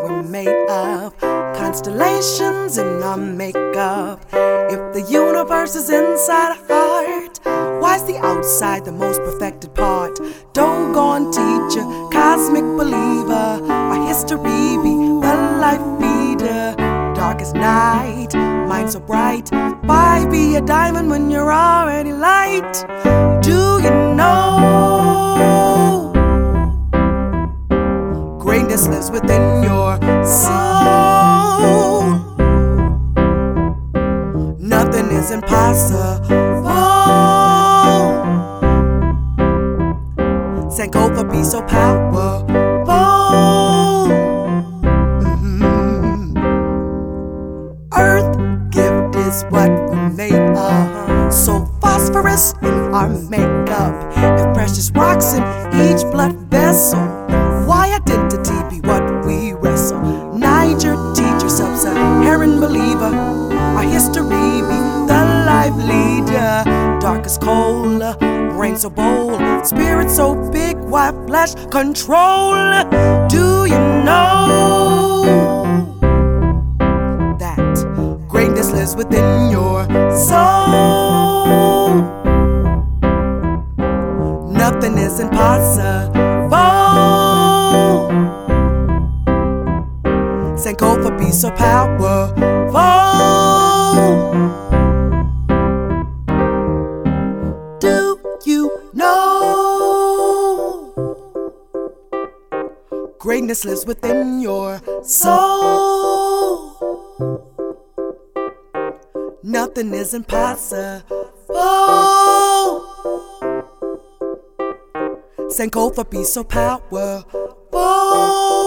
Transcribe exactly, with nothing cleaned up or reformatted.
we're made of. Constellations in our makeup. If the universe is inside a heart, why's the outside the most perfected part? Doggone teacher, cosmic believer, our history be the life leader. Darkest night, mind so bright. Why be a diamond when you're already light? Do you know greatness lives within your soul? Nothing is impossible. Sankofa be so powerful. Mm-hmm. Earth gift is what we're made of. So phosphorus in our makeup. If precious rocks in each blood vessel, why identity be what we wrestle? Niger, teach yourself, Saharan believer. Our history be the life leader. Darkest coal, brain so bold, spirit so big, why flesh control? Do you know that greatness lives within your soul? Nothing is impossible. Sankofa be so powerful. Do you know greatness lives within your soul? Nothing is impossible. Sankofa be so powerful.